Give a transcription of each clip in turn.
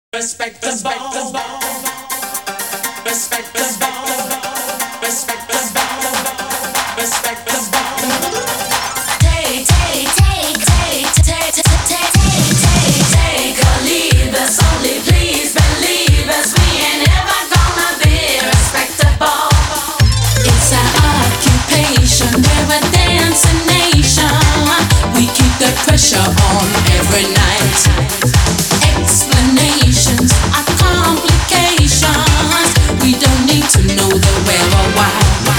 Respectable, respectable, respectable, respectable. Take or leave us, only please believe us. We ain't ever gonna be respectable. It's our occupation, we're a dancing nation. We keep the pressure on every night. Explanations are complications. We don't need to know the where or why.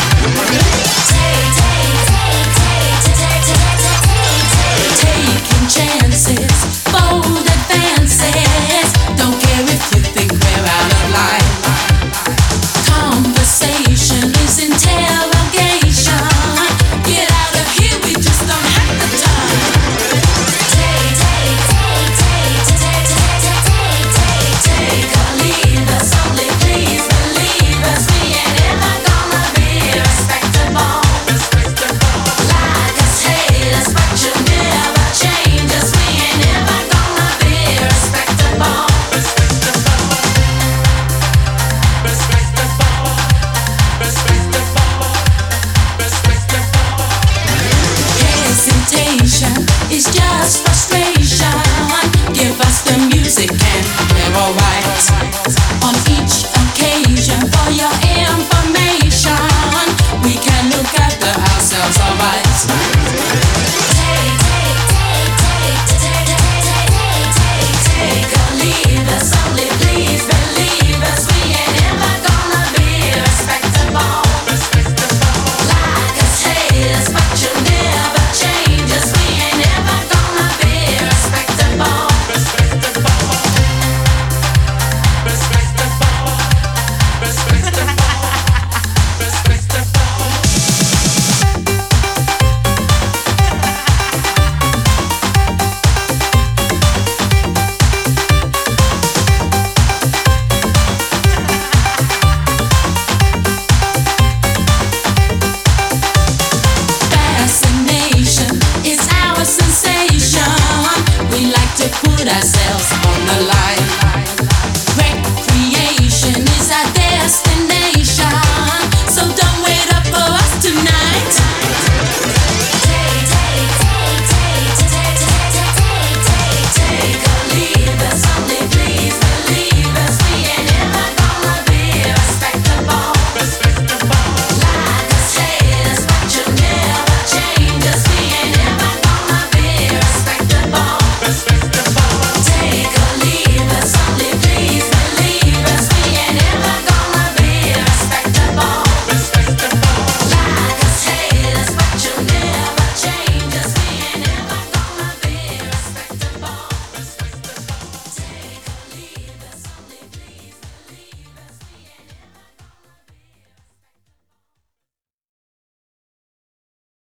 Taking chances, bold advances. Don't care if you think we're out of line. Conversation is interrogation. Get out of here, we just don't have the time. Take or leave us, only please believe us. We ain't ever gonna be respectable. Like us, hate us, but you never change us. We ain't ever gonna be respectable. Hesitation is just frustration. Give us the music and we're alright.